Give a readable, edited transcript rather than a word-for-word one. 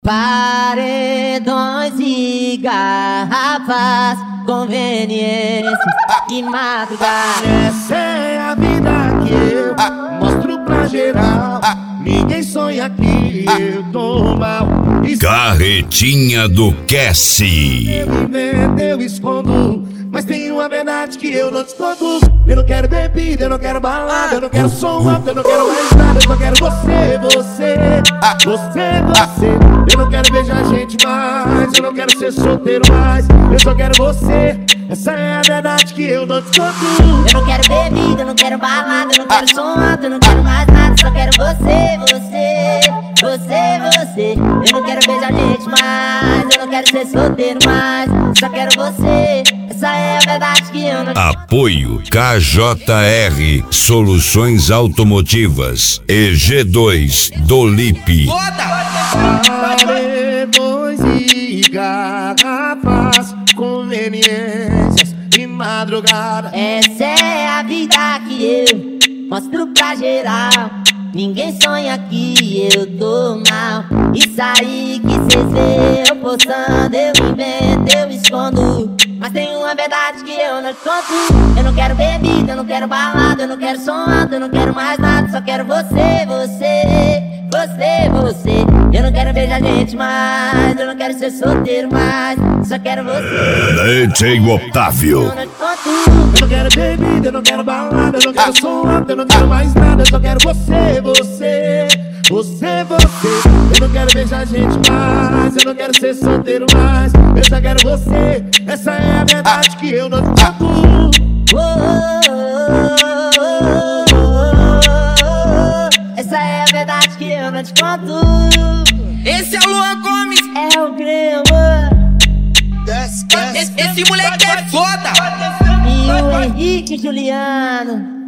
Paredões e garrafas, conveniências e madrugada. Essa é a vida que eu mostro pra geral. Ninguém sonha que eu tô mal. Carretinha do Cassie. Eu escondo, mas tem uma verdade que eu não te escondo. Eu não quero bebida, eu não quero balada, eu não quero som alto, eu não quero mais nada. Eu só quero você. Eu não quero beijar gente mais, eu não quero ser solteiro mais. Eu só quero você. Essa é a verdade que eu não te escondo. Eu não quero bebida, eu não quero balada, eu não quero som alto, eu não quero mais nada. Só quero você. Eu não quero beijar gente mais, eu não quero ser solteiro mais. Só quero você. Essa é a verdade que eu não... Apoio KJR Soluções Automotivas e G2 do Lip. Paredões e garrafas, conveniências e madrugada. Essa é a vida que eu mostro pra geral. Ninguém sonha que eu tô mal. Isso aí que cês vê eu postando, eu invento, eu escondo. Mas tem uma verdade que eu não te conto. Eu não quero bebida, eu não quero balada, eu não quero som alto, eu não quero mais nada. Só quero você. Eu não quero beijar gente mais, eu não quero ser solteiro mais. Só quero você. DJ Otávio. Eu não quero bebida, eu não quero balada, eu não quero som alto, eu não quero mais nada. Eu só quero você. Eu não quero beijar gente mais, eu não quero ser solteiro mais. Eu só quero você. Essa é a verdade que eu não te conto. Essa é a verdade que eu não te conto. Esse é o Luan Gomes. É o Grêmio. Esse moleque é foda. E o Henrique Juliano.